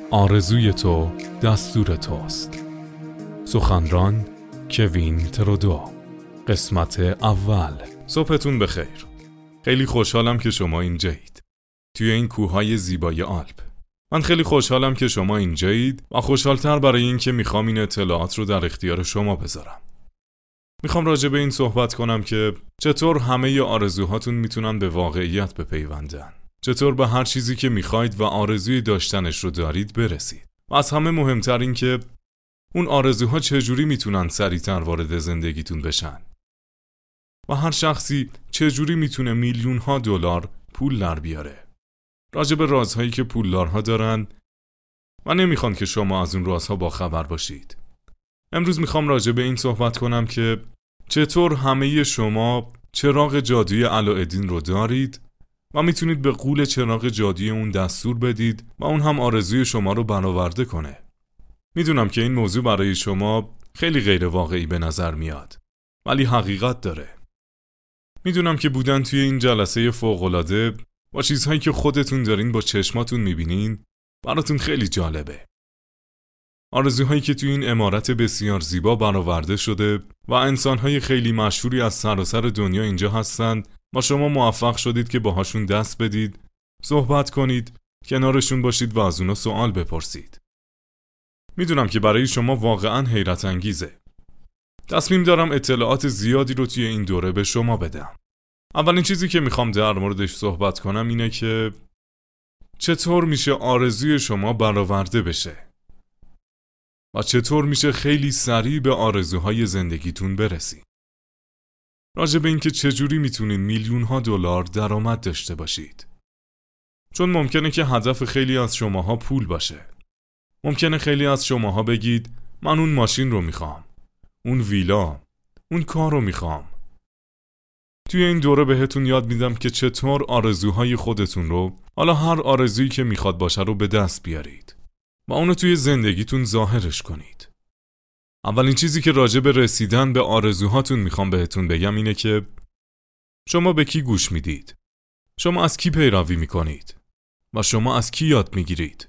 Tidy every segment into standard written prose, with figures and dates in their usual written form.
آرزوی تو دستور توست. سخنران کوین ترودو. قسمت اول. صبحتون بخیر. خیلی خوشحالم که شما اینجایید، توی این کوههای زیبای آلپ. من خیلی خوشحالم که شما اینجایید و خوشحالتر برای این که میخوام این اطلاعات رو در اختیار شما بذارم. میخوام راجع به این صحبت کنم که چطور همه آرزوهاتون میتونن به واقعیت بپیوندن. چطور به هر چیزی که میخواید و آرزوی داشتنش رو دارید برسید. و از همه مهمتر این که اون آرزوها چجوری میتونن سریعتر وارد زندگیتون بشن. و هر شخصی چجوری میتونه میلیون‌ها دلار پول در بیاره. راجع به رازهایی که پولدارها دارن و نمیخوان که شما از اون رازها با خبر باشید. امروز میخوام راجع به این صحبت کنم که چطور همه شما چراغ جادویی علاءالدین رو دارید و میتونید به غول چراغ جادویی اون دستور بدید و اون هم آرزوی شما رو برآورده کنه. میدونم که این موضوع برای شما خیلی غیر واقعی به نظر میاد، ولی حقیقت داره. میدونم که بودن توی این جلسه فوق‌العاده با چیزهایی که خودتون دارین با چشماتون میبینین براتون خیلی جالبه. آرزوهایی که توی این عمارت بسیار زیبا برآورده شده و انسانهای خیلی مشهوری از سراسر دنیا اینجا هستند و شما موفق شدید که باهاشون دست بدید، صحبت کنید، کنارشون باشید و از اونا سوال بپرسید. میدونم که برای شما واقعاً حیرت انگیزه. تصمیم دارم اطلاعات زیادی رو توی این دوره به شما بدم. اولین چیزی که میخوام در موردش صحبت کنم اینه که چطور میشه آرزوی شما برآورده بشه و چطور میشه خیلی سریع به آرزوهای زندگیتون برسید. راجع به این که چجوری میتونین میلیون‌ها دلار درآمد داشته باشید. چون ممکنه که هدف خیلی از شماها پول باشه. ممکنه خیلی از شماها بگید من اون ماشین رو میخوام، اون ویلا، اون کار رو میخوام. توی این دوره بهتون یاد میدم که چطور آرزوهای خودتون رو، حالا هر آرزویی که میخواد باشه رو به دست بیارید و اونو توی زندگیتون ظاهرش کنید. اولین چیزی که راجع به رسیدن به آرزوهاتون میخوام بهتون بگم اینه که شما به کی گوش میدید؟ شما از کی پیروی میکنید؟ و شما از کی یاد میگیرید؟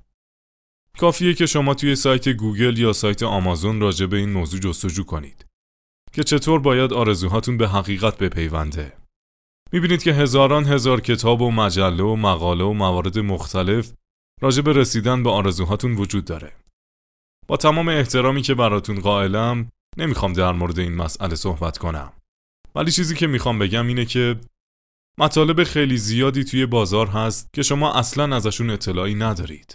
کافیه که شما توی سایت گوگل یا سایت آمازون راجع به این موضوع جستجو کنید که چطور باید آرزوهاتون به حقیقت بپیونده. میبینید که هزار کتاب و مجله و مقاله و موارد مختلف راجع به رسیدن به آرزوهاتون وجود داره. با تمام احترامی که براتون قائلم نمیخوام در مورد این مسئله صحبت کنم، ولی چیزی که میخوام بگم اینه که مطالب خیلی زیادی توی بازار هست که شما اصلاً ازشون اطلاعی ندارید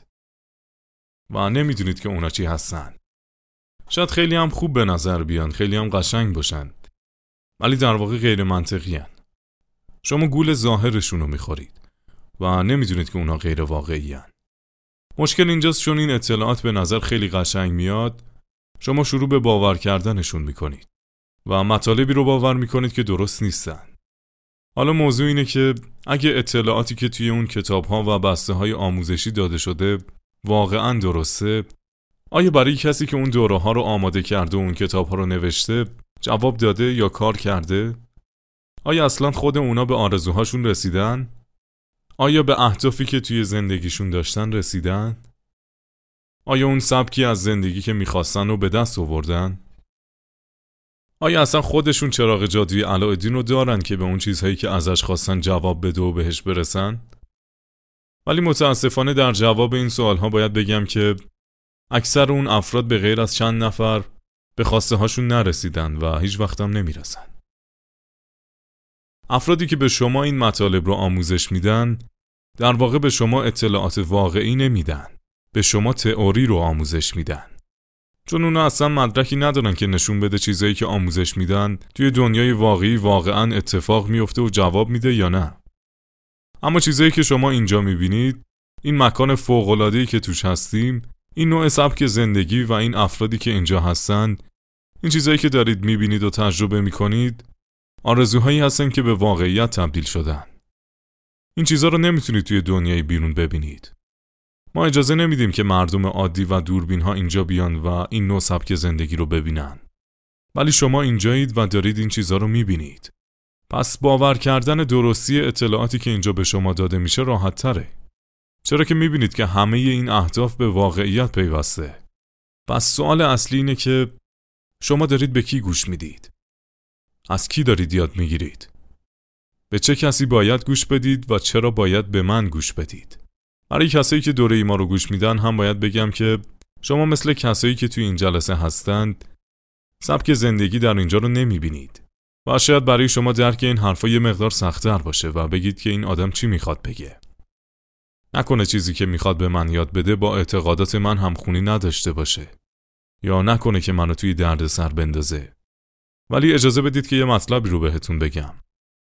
و نمیدونید که اونا چی هستن. شاید خیلی هم خوب به نظر بیان، خیلی هم قشنگ باشن، ولی در واقع غیر منطقی هن. شما گول ظاهرشون رو میخورید و نمیدونید که اونا غیر واقعی هن. مشکل اینجاست چون این اطلاعات به نظر خیلی قشنگ میاد، شما شروع به باور کردنشون میکنید و مطالبی رو باور میکنید که درست نیستن. حالا موضوع اینه که اگه اطلاعاتی که توی اون کتاب‌ها و بسته‌های آموزشی داده شده واقعاً درسته، آیا برای کسی که اون دوره‌ها رو آماده کرده و اون کتاب‌ها رو نوشته جواب داده یا کار کرده؟ آیا اصلاً خود اونا به آرزوهاشون رسیدن؟ آیا به اهدافی که توی زندگیشون داشتن رسیدن؟ آیا اون سبکی از زندگی که میخواستن رو به دست آوردن؟ آیا اصلا خودشون چراغ جادویی علاءالدین رو دارن که به اون چیزهایی که ازش خواستن جواب بده و بهش برسن؟ ولی متاسفانه در جواب این سوالها باید بگم که اکثر اون افراد به غیر از چند نفر به خواسته هاشون نرسیدن و هیچ وقت هم نمیرسن. افرادی که به شما این مطالب رو آموزش میدن در واقع به شما اطلاعات واقعی نمیدن، به شما تئوری رو آموزش میدن. چون اونا اصلا مدرکی ندارن که نشون بده چیزایی که آموزش میدن توی دنیای واقعی واقعا اتفاق میفته و جواب میده یا نه. اما چیزایی که شما اینجا میبینید، این مکان فوق‌العاده‌ای که توش هستیم، این نوع سبک زندگی و این افرادی که اینجا هستن، این چیزایی که دارید میبینید و تجربه میکنید، آرزوهایی هستن که به واقعیت تبدیل شدن. این چیزا رو نمیتونید توی دنیای بیرون ببینید. ما اجازه نمیدیم که مردم عادی و دوربین ها اینجا بیان و این نوع سبک زندگی رو ببینن. ولی شما اینجایید و دارید این چیزا رو میبینید. پس باور کردن درستی اطلاعاتی که اینجا به شما داده میشه راحت تره. چرا که میبینید که همه این اهداف به واقعیت پیوسته. پس سوال اصلی اینه که شما دارید به کی گوش میدید؟ از کی دارید یاد میگیرید؟ به چه کسی باید گوش بدید و چرا باید به من گوش بدید؟ برای کسایی که دوره ما رو گوش میدن هم باید بگم که شما مثل کسایی که توی این جلسه هستند سبک زندگی در اینجا رو نمیبینید و شاید برای شما درک این حرفا یه مقدار سخت‌تر باشه و بگید که این آدم چی میخواد بگه. نکنه چیزی که میخواد به من یاد بده با اعتقادات من همخونی نداشته باشه، یا نکنه که منو توی دردسر بندازه. ولی اجازه بدید که یه مطلبی رو بهتون بگم.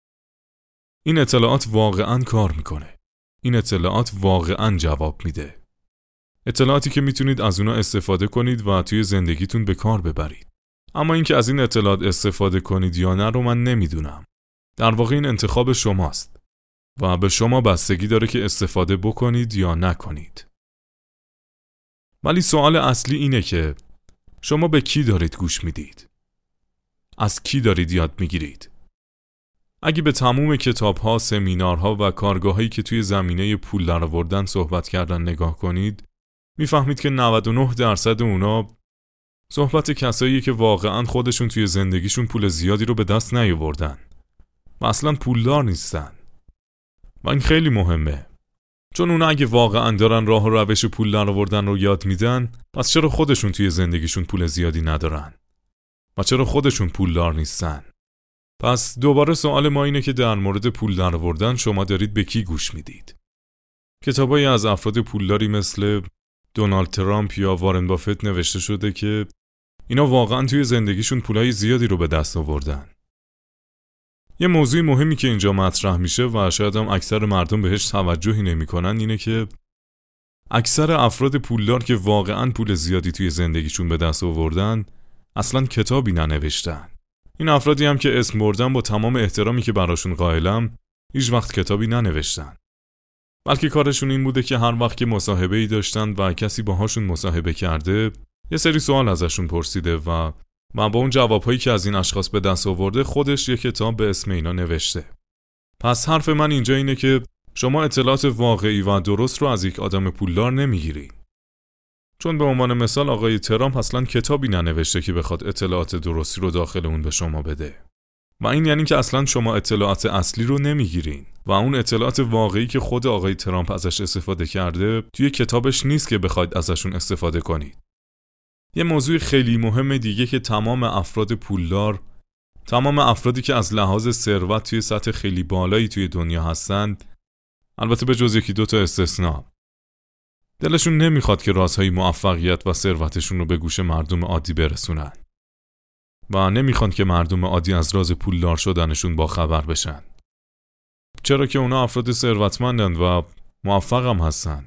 این اطلاعات واقعاً کار میکنه. این اطلاعات واقعاً جواب میده. اطلاعاتی که میتونید از اونا استفاده کنید و توی زندگیتون به کار ببرید. اما اینکه از این اطلاعات استفاده کنید یا نه رو من نمیدونم. در واقع این انتخاب شماست و به شما بستگی داره که استفاده بکنید یا نکنید. ولی سوال اصلی اینه که شما به کی دارید گوش میدید؟ از کی دارید یاد میگیرید؟ اگه به تموم کتاب‌ها، سمینارها و کارگاهایی که توی زمینه پول درآوردن صحبت کردن نگاه کنید، میفهمید که 99% اونا صحبت کساییه که واقعاً خودشون توی زندگیشون پول زیادی رو به دست نیاوردن و اصلاً پولدار نیستن. و این خیلی مهمه، چون اونا اگه واقعاً دارن راه و روش پول درآوردن رو یاد میدن، پس چرا خودشون توی زندگیشون پول زیادی ندارن؟ و چرا خودشون پولدار نیستن؟ پس دوباره سوال ما اینه که در مورد پول درآوردن شما دارید به کی گوش میدید؟ کتابایی از افراد پولداری مثل دونالد ترامپ یا وارن بافت نوشته شده که اینا واقعاً توی زندگیشون پولای زیادی رو به دست آوردن. یه موضوع مهمی که اینجا مطرح میشه و شاید هم اکثر مردم بهش توجهی نمی‌کنن اینه که اکثر افراد پولدار که واقعاً پول زیادی توی زندگیشون به دست آوردن اصلاً کتابی ننوشتن. این افرادی هم که اسم بردن با تمام احترامی که براشون قائلم هیچ وقت کتابی ننوشتن. بلکه کارشون این بوده که هر وقت که مصاحبه‌ای داشتن و کسی باهاشون مصاحبه کرده یه سری سوال ازشون پرسیده و با اون جوابهایی که از این اشخاص به دست آورده خودش یه کتاب به اسم اینا نوشته. پس حرف من اینجا اینه که شما اطلاعات واقعی و درست رو از یک آدم پولدار نمیگیرید. چون به عنوان مثال آقای ترامپ اصلا کتابی ننوشته که بخواد اطلاعات درستی رو داخل اون به شما بده. و این یعنی که اصلا شما اطلاعات اصلی رو نمیگیرین و اون اطلاعات واقعی که خود آقای ترامپ ازش استفاده کرده توی کتابش نیست که بخواید ازشون استفاده کنید. یه موضوع خیلی مهم دیگه که تمام افراد پولدار، تمام افرادی که از لحاظ ثروت توی سطح خیلی بالایی توی دنیا هستند، البته به جز یکی دوتا استثناء، دلشون نمیخواد که رازهای موفقیت و ثروتشون رو به گوش مردم عادی برسونن و نمیخوان که مردم عادی از راز پولدار شدنشون با خبر بشن. چرا که اونا افراد ثروتمندن و موفق هم هستن،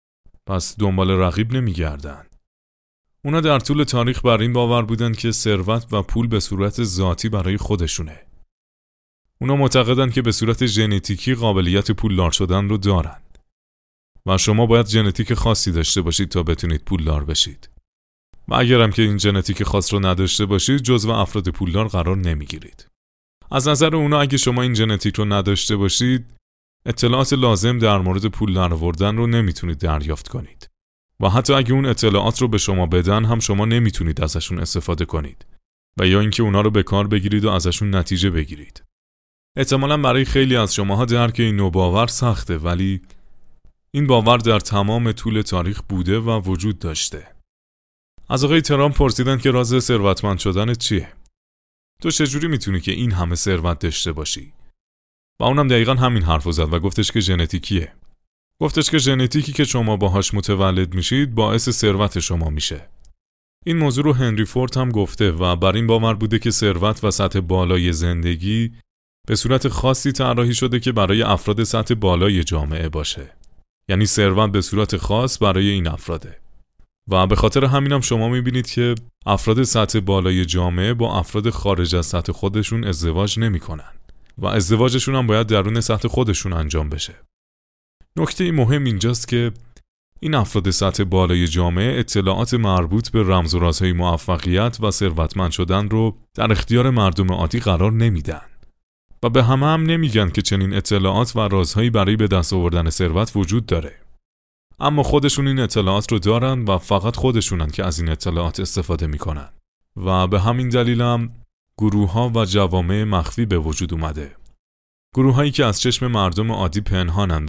پس دنبال رقیب نمیگردن. اونا در طول تاریخ بر این باور بودن که ثروت و پول به صورت ذاتی برای خودشونه. اونا معتقدن که به صورت ژنتیکی قابلیت پولدار شدن رو دارن و شما باید ژنتیک خاصی داشته باشید تا بتونید پولدار بشید. و اگرم که این ژنتیک خاص رو نداشته باشید جزو افراد پولدار قرار نمیگیرید. از نظر اونا اگه شما این ژنتیک رو نداشته باشید اطلاعات لازم در مورد پول درآوردن رو نمیتونید دریافت کنید. و حتی اگه اون اطلاعات رو به شما بدن هم شما نمیتونید ازشون استفاده کنید و یا اینکه اونا رو به کار بگیرید و ازشون نتیجه بگیرید. احتمالاً برای خیلی از شماها درک این نوع باور سخته، ولی این باور در تمام طول تاریخ بوده و وجود داشته. از آقای ترامپ پرسیدن که راز ثروتمند شدن چیه؟ تو چجوری میتونی که این همه ثروت داشته باشی؟ و اونم دقیقاً همین حرفو زد و گفتش که ژنتیکیه. گفتش که ژنتیکی که شما باهاش متولد میشید باعث ثروت شما میشه. این موضوع رو هنری فورد هم گفته و بر این باور بوده که ثروت و سطح بالای زندگی به صورت خاصی طراحی شده که برای افراد سطح بالای جامعه باشه. یعنی ثروت به صورت خاص برای این افراده. و به خاطر همینم شما میبینید که افراد سطح بالای جامعه با افراد خارج از سطح خودشون ازدواج نمیکنن و ازدواجشون هم باید درون سطح خودشون انجام بشه. نکته مهم اینجاست که این افراد سطح بالای جامعه اطلاعات مربوط به رمز و رازهای موفقیت و ثروتمند شدن رو در اختیار مردم عادی قرار نمیدن و به همه هم نمیگن که چنین اطلاعات و رازهایی برای به دست آوردن ثروت وجود داره. اما خودشون این اطلاعات رو دارن و فقط خودشونن که از این اطلاعات استفاده میکنن و به همین دلیلم گروه‌ها و جوامع مخفی به وجود اومده. گروه‌هایی که از چشم مردم عادی پنهانن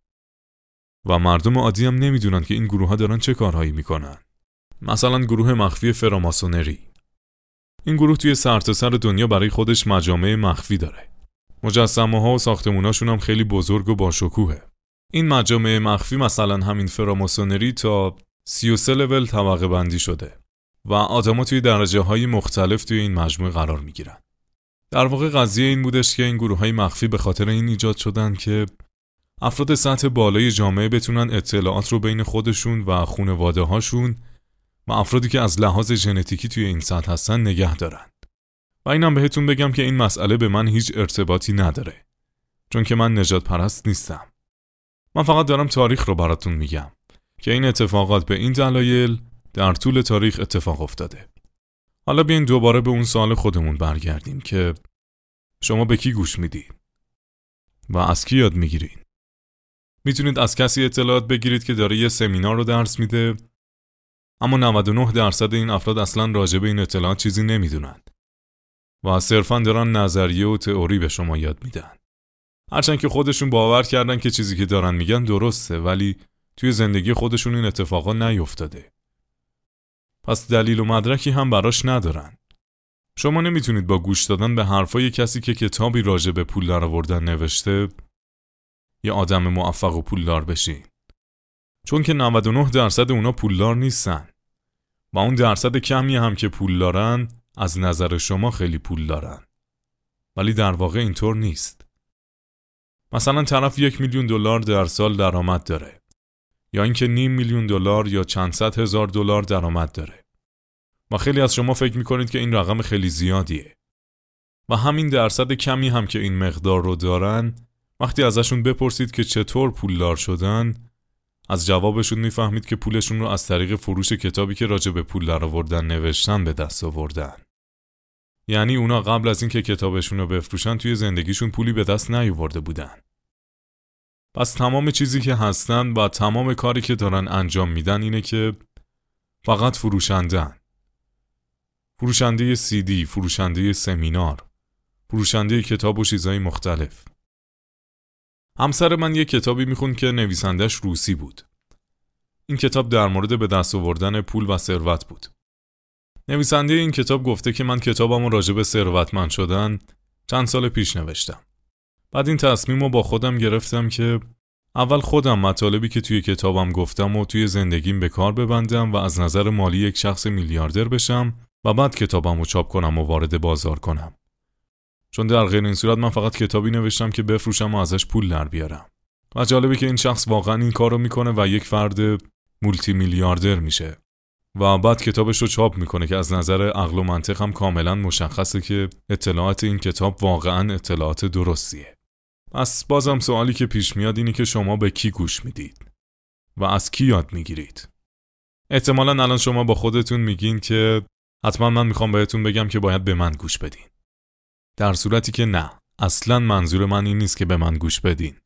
و مردم عادی هم نمیدونن که این گروه‌ها دارن چه کارهایی میکنن. مثلا گروه مخفی فراماسونری. این گروه توی سرتاسر دنیا برای خودش مجامع مخفی داره. مجسمه‌ها و ساختموناشون هم خیلی بزرگ و باشکوهه. این مجامع مخفی مثلا همین فراماسونری تا 33 لول طبقه بندی شده و آدم‌ها توی درجه‌های مختلف توی این مجموعه قرار میگیرن. در واقع قضیه این بودش که این گروه‌های مخفی به خاطر این ایجاد شدن که افراد سطح بالای جامعه بتونن اطلاعات رو بین خودشون و خانواده‌هاشون و افرادی که از لحاظ ژنتیکی توی این سطح هستن نگه دارن. و اینم بهتون بگم که این مسئله به من هیچ ارتباطی نداره، چون که من نژاد پرست نیستم. من فقط دارم تاریخ رو براتون میگم که این اتفاقات به این دلایل در طول تاریخ اتفاق افتاده. حالا بیاین دوباره به اون سوال خودمون برگردیم که شما به کی گوش میدین و از کی یاد میگیرین؟ میتونید از کسی اطلاعات بگیرید که داره یه سمینار رو درس میده، اما 99% این افراد اصلاً راجع به این اطلاعات چیزی نمیدونن و صرفاً دارن نظریه و تئوری به شما یاد میدن. هرچند که خودشون باور کردن که چیزی که دارن میگن درسته، ولی توی زندگی خودشون این اتفاقا نیفتاده. پس دلیل و مدرکی هم براش ندارن. شما نمیتونید با گوش دادن به حرفای کسی که کتابی راجع به پول درآوردن نوشته یه آدم موفق و پولدار بشین. چون که 99% اونا پولدار نیستن و اون درصد کمی هم که پول دارن از نظر شما خیلی پول دارن، ولی در واقع اینطور نیست. مثلا طرف $1,000,000 در سال درآمد داره، یا اینکه $500,000 یا چند صد هزار دلار درآمد داره و خیلی از شما فکر میکنید که این رقم خیلی زیادیه و همین درصد کمی هم که این مقدار رو دارن، وقتی ازشون بپرسید که چطور پولدار شدن، از جوابشون میفهمید که پولشون رو از طریق فروش کتابی که راجع به پول درآوردن نوشتن به دست آوردن. یعنی اونا قبل از این که کتابشون رو بفروشن توی زندگیشون پولی به دست نیاورده بودن. پس تمام چیزی که هستن و تمام کاری که دارن انجام میدن اینه که فقط فروشندن. فروشنده CD، فروشنده سمینار، فروشنده کتاب و چیزهای مختلف. همسر من یک کتابی میخوند که نویسندش روسی بود. این کتاب در مورد به دست آوردن پول و ثروت بود. نویسنده این کتاب گفته که من کتابمو راجع به ثروتمند شدن چند سال پیش نوشتم. بعد این تصمیم رو با خودم گرفتم که اول خودم مطالبی که توی کتابم گفتم و توی زندگیم به کار ببندم و از نظر مالی یک شخص میلیاردر بشم و بعد کتابم رو چاپ کنم و وارد بازار کنم. چون در غیر این صورت من فقط کتابی نوشتم که بفروشم و ازش پول در بیارم. و جالبه که این شخص واقعا این کار رو میکنه و یک فرد مولتی میلیاردر میشه و بعد کتابش رو چاپ میکنه که از نظر عقل و منطق هم کاملا مشخصه که اطلاعات این کتاب واقعا اطلاعات درستیه. پس بازم سوالی که پیش میاد اینه که شما به کی گوش میدید و از کی یاد میگیرید؟ احتمالاً الان شما با خودتون میگین که حتما من میخوام بهتون بگم که باید به من گوش بدین. در صورتی که نه، اصلاً منظور من این نیست که به من گوش بدین.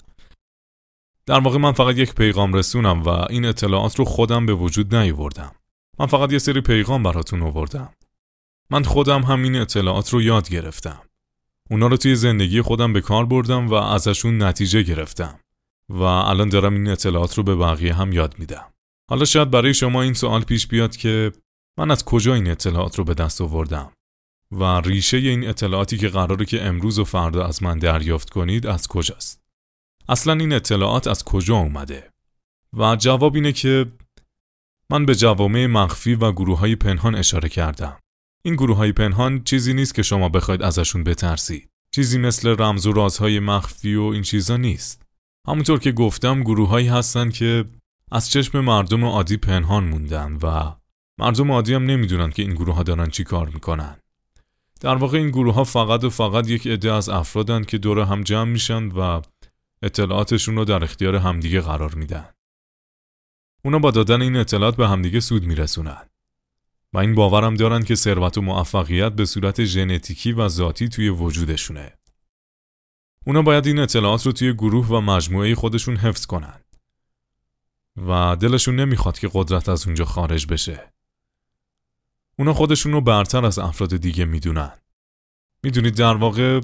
در واقع من فقط یک پیغام رسونم و این اطلاعات رو خودم به وجود نیاوردم. من فقط یه سری پیغام براتون آوردم. من خودم همین اطلاعات رو یاد گرفتم. اونا رو توی زندگی خودم به کار بردم و ازشون نتیجه گرفتم و الان دارم این اطلاعات رو به بقیه هم یاد میدم. حالا شاید برای شما این سوال پیش بیاد که من از کجا این اطلاعات رو به دست آوردم و ریشه این اطلاعاتی که قراره که امروز و فردا از من دریافت کنید از کجاست؟ اصلا این اطلاعات از کجا اومده؟ و جواب اینه که من به جوامع مخفی و گروه‌های پنهان اشاره کردم. این گروه‌های پنهان چیزی نیست که شما بخواید ازشون بترسید. چیزی مثل رمز و رازهای مخفی و این چیزا نیست. همونطور که گفتم گروه‌هایی هستن که از چشم مردم عادی پنهان موندن و مردم عادی هم نمیدونن که این گروه‌ها دارن چی کار میکنن. در واقع این گروه‌ها فقط و فقط یک عده از افرادن که دور هم جمع میشن و اطلاعاتشون رو در اختیار همدیگه قرار میدن. اونا با دادن این اطلاعات به همدیگه سود میرسونن و این باورم دارن که ثروت و موفقیت به صورت ژنتیکی و ذاتی توی وجودشونه. اونا باید این اطلاعات رو توی گروه و مجموعه خودشون حفظ کنن و دلشون نمیخواد که قدرت از اونجا خارج بشه. اونا خودشون رو برتر از افراد دیگه میدونن. میدونید در واقع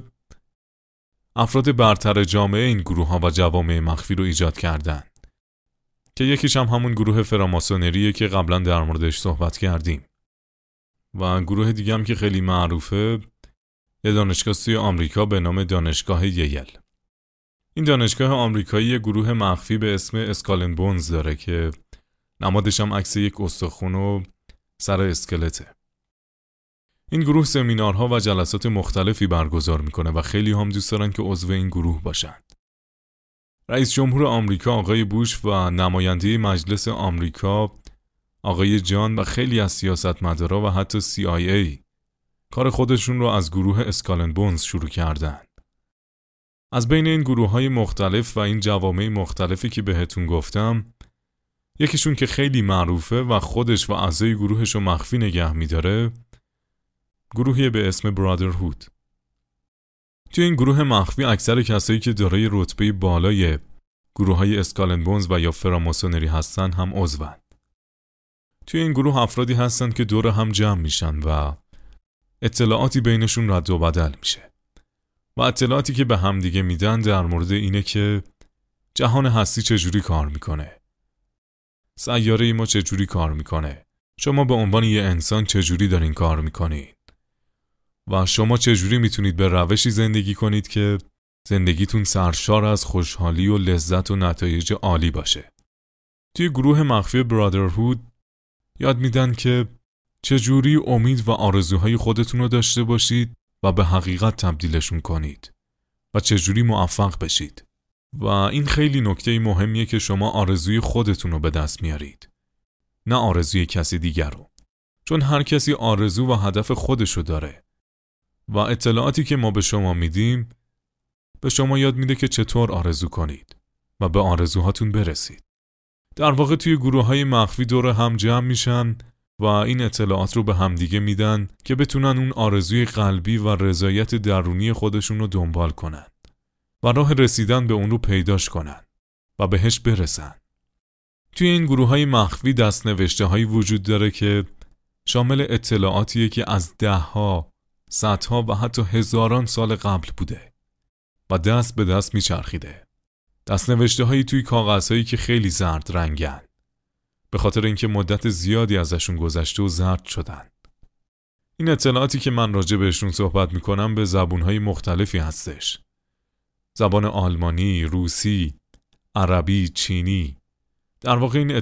افراد برتر جامعه این گروه ها و جوامع مخفی رو ایجاد کردن که یکیش هم همون گروه فراماسونریه که قبلا در موردش صحبت کردیم و گروه دیگه هم که خیلی معروفه یه دانشگاه توی آمریکا به نام دانشگاه ییل. این دانشگاه آمریکایی یه گروه مخفی به اسم اسکال اند بونز داره که نمادش هم عکس یک استخوان و سر اسکلته. این گروه سمینارها و جلسات مختلفی برگزار میکنه و خیلی هم دوست دارن که عضو این گروه باشن. رئیس جمهور آمریکا آقای بوش و نماینده مجلس آمریکا آقای جان و خیلی از سیاستمدارا و حتی CIA کار خودشون رو از گروه اسکال اند بونز شروع کردن. از بین این گروه‌های مختلف و این جوامع مختلفی که بهتون گفتم، یکیشون که خیلی معروفه و خودش و اعضای گروهش رو مخفی نگه می‌داره، گروهی به اسم برادرهود. توی این گروه مخفی اکثر کسایی که دارای رتبه بالای گروه‌های اسکال اند بونز و یا فراماسونری هستن هم عضون. توی این گروه افرادی هستن که دور هم جمع میشن و اطلاعاتی بینشون رد و بدل میشه. و اطلاعاتی که به هم دیگه میدن در مورد اینه که جهان هستی چجوری کار میکنه، سیاره ما چجوری کار میکنه، شما به عنوان یه انسان چجوری دارین کار میکنید و شما چجوری میتونید به روشی زندگی کنید که زندگیتون سرشار از خوشحالی و لذت و نتایج عالی باشه. توی گروه مخفی برادرهود یاد میدن که چجوری امید و آرزوهای خودتون رو داشته باشید و به حقیقت تبدیلشون کنید و چجوری موفق بشید. و این خیلی نکته مهمیه که شما آرزوی خودتون رو به دست میارید، نه آرزوی کسی دیگر رو. چون هر کسی آرزو و هدف خودشو داره و اطلاعاتی که ما به شما میدیم به شما یاد میده که چطور آرزو کنید و به آرزوهاتون برسید. در واقع توی گروه‌های مخفی دور هم جمع میشن و این اطلاعات رو به همدیگه میدن که بتونن اون آرزوی قلبی و رضایت درونی خودشون رو دنبال کنن و راه رسیدن به اون رو پیداش کنن و بهش برسن. توی این گروه‌های مخفی دست‌نوشته‌هایی وجود داره که شامل اطلاعاتیه که از ده‌ها، صدها و حتی هزاران سال قبل بوده و دست به دست میچرخیده. دست‌نوشته‌هایی توی کاغذهایی که خیلی زرد رنگن به خاطر اینکه مدت زیادی ازشون گذشته و زرد شدن. این اطلاعاتی که من راجع بهشون صحبت میکنم به زبونهای مختلفی هستش. زبان آلمانی، روسی، عربی، چینی. در واقع این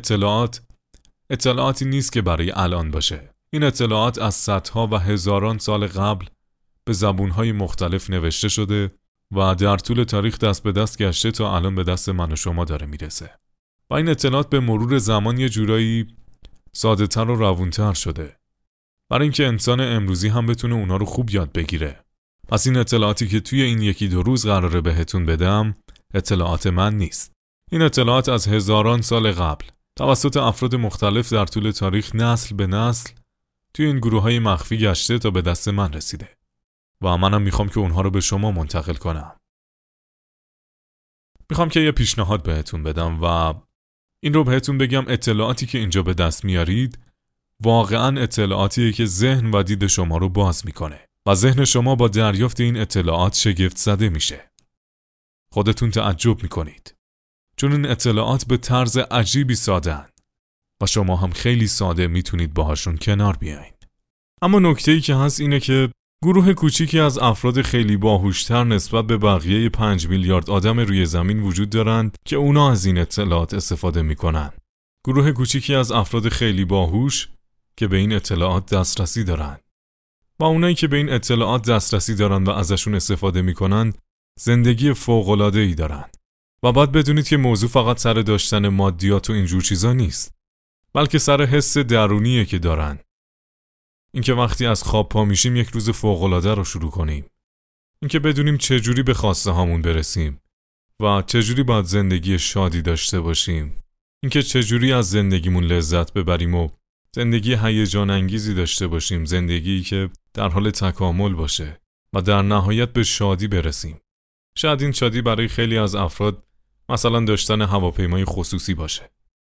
اطلاعاتی نیست که برای الان باشه. این اطلاعات از صدها و هزاران سال قبل به زبونهای مختلف نوشته شده و در طول تاریخ دست به دست گشته تا الان به دست من و شما داره میرسه. و این اطلاعات به مرور زمان یه جورایی ساده‌تر و روونتر شده برای اینکه انسان امروزی هم بتونه اونا رو خوب یاد بگیره. پس این اطلاعاتی که توی این 1-2 روز قراره بهتون بدم اطلاعات من نیست. این اطلاعات از هزاران سال قبل توسط افراد مختلف در طول تاریخ نسل به نسل توی این گروه‌های مخفی گشته تا به دست من رسیده و منم میخوام که اونها رو به شما منتقل کنم. میخوام که یه پیشنهاد بهتون بدم و این رو بهتون بگم اطلاعاتی که اینجا به دست میارید واقعاً اطلاعاتیه که ذهن و دید شما رو باز میکنه و ذهن شما با دریافت این اطلاعات شگفت زده میشه. خودتون تعجب میکنید چون این اطلاعات به طرز عجیبی ساده‌اند و شما هم خیلی ساده میتونید باهاشون کنار بیاین. اما نکته‌ای که هست اینه که گروه کوچیکی از افراد خیلی باهوشتر نسبت به بقیه 5 میلیارد آدم روی زمین وجود دارند که اونا از این اطلاعات استفاده میکنن. گروه کوچیکی از افراد خیلی باهوش که به این اطلاعات دسترسی دارن و اونایی که به این اطلاعات دسترسی دارن و ازشون استفاده میکنن زندگی فوق‌العاده‌ای دارن. و باید بدونید که موضوع فقط سر داشتن مادیات و اینجور چیزا نیست، بلکه سر حس درونیه که دارن. اینکه وقتی از خواب پا میشیم یک روز فوق‌العاده رو شروع کنیم. اینکه بدونیم چجوری به خواسته هامون برسیم و چجوری باید زندگی شادی داشته باشیم. اینکه چجوری از زندگیمون لذت ببریم و زندگی هیجان انگیزی داشته باشیم، زندگی که در حال تکامل باشه و در نهایت به شادی برسیم. شاید این شادی برای خیلی از افراد مثلا داشتن هواپیمای خصوصی باشه.